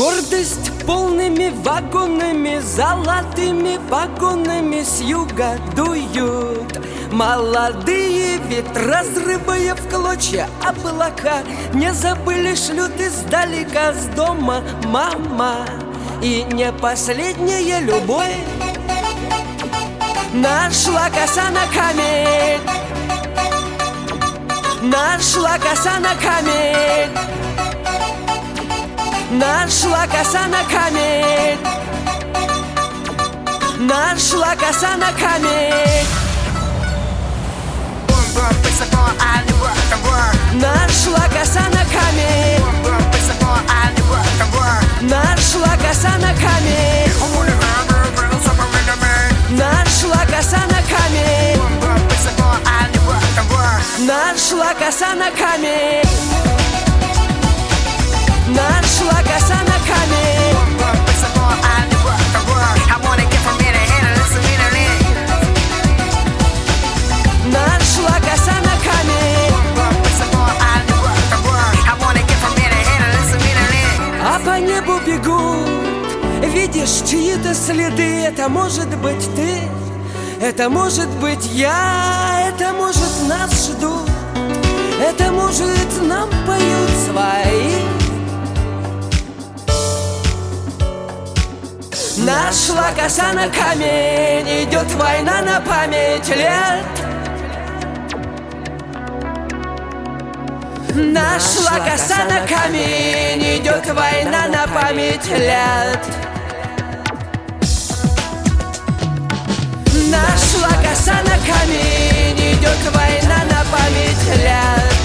Гордость полными вагонами, золотыми погонами с юга дуют молодые ветра, разрывая в клочья облака. Не забыли, шлют издалека с дома мама. И не последняя любовь нашла коса на камень, нашла коса на камень, нашла коса на камень, нашла коса на камень, нашла коса на камень, нашла коса на камень, нашла коса на камень, нашла коса на камень, нашла коса на камень. Нашла коса на камень. А по небу бегут, видишь чьи-то следы. Это может быть ты, это может быть я, это может нас ждут, это может нам поют свои. Нашла коса на камень, идет война на память лет. Нашла коса на камень, идет война на память лет. Нашла коса на камень, идет война на память лет.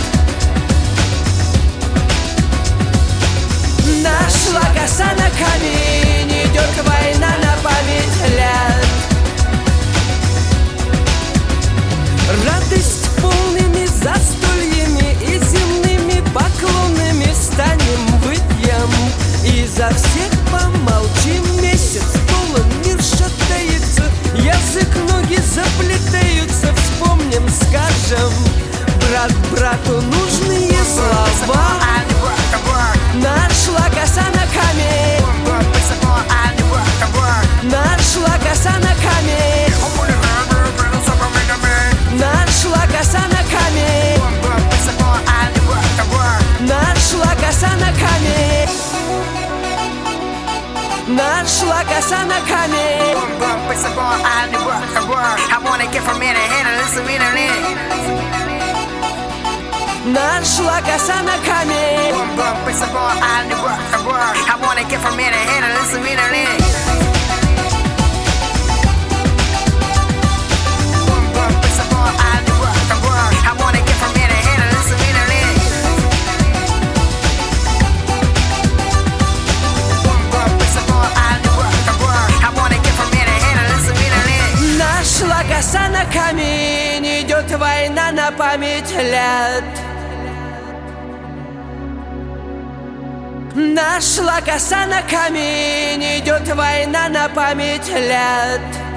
Нашла коса на камень, идет война на память лет. Радость полными застольями и земными поклонами станем выпьем, и за всех помолчим. Месяц полон, мир шатается, язык, ноги заплетаются. Вспомним, скажем брат брату нужные слова. Нашла коса на камень, нашла коса на камень, нашла коса на камень, нашла коса на камень, нашла коса на камень. Нашла коса на камень. Нашла коса на камень, идет война на память лет. Нашла коса на камень, идет война на память лет.